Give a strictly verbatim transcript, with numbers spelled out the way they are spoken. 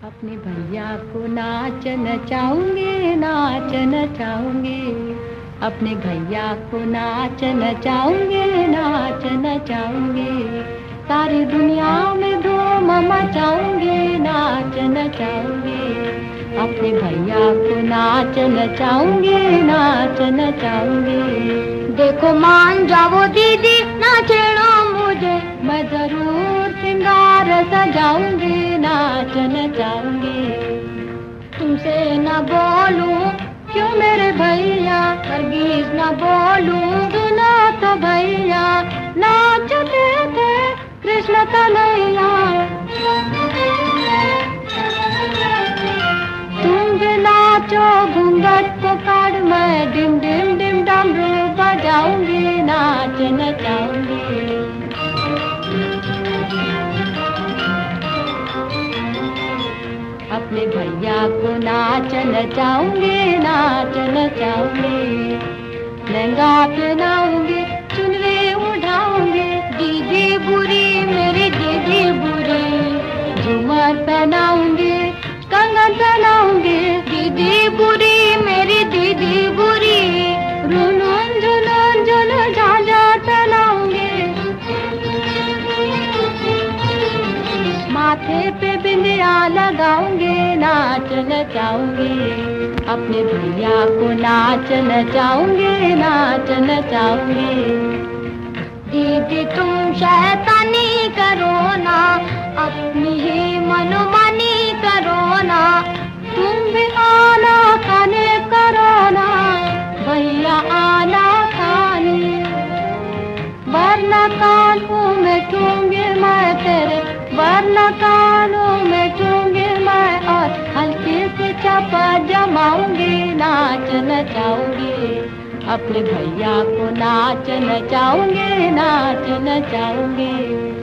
अपने भैया को नाच नचाऊंगी, नाच नचाऊंगी। अपने भैया को नाच नचाऊंगी, नाच नचाऊंगी। सारी दुनिया में धूम मचाऊंगी, नाच नचाऊंगी। अपने भैया को नाच नचाऊंगी, नाच नचाऊंगी। देखो मान जाओ दीदी, ना छेड़ो मुझे, मैं जरूर सिंगार सजाऊंगी, नाच नचाऊंगी। तुमसे न बोलूं क्यों मेरे भैया, हरगिज न बोलूं। सुनो तो भैया, नाचते थे कृष्ण कन्हैया। तुम भी नाचो घूंघट को काट, मैं डिम डिम डिम डमरू बजाऊंगी, नाच नचाऊंगी। अपने भैया को नाच नचाऊंगी, नाच नचाऊंगी। लहंगा पहनाऊंगी, चुनरी उठाऊंगी। दीदी बुरी मेरी दीदी बुरी, झूमर पहनाऊंगी, कंगन पहनाऊंगी। दीदी बुरी मेरी दीदी बुरी, रुनुन झुनुन झुनुन झांझा पहनाऊंगी। माथे पे बिंदिया लगाऊंगी, नाच नचाऊंगी। अपने भैया को नाच नचाऊंगी, नाच नचाऊंगी। दीदी तुम शैतानी करो ना, अपनी ही मनमानी करो ना। तुम भी आना खाने करो ना, भैया आना खाने। वरना कानों में ठूंगी मैं तेरे, वरना कानों में ठूंगी मैं। और हल्की से चपा जमाऊंगी, नाच नचाऊंगी। अपने भैया को नाच नचाऊंगी, नाच नचाऊंगी।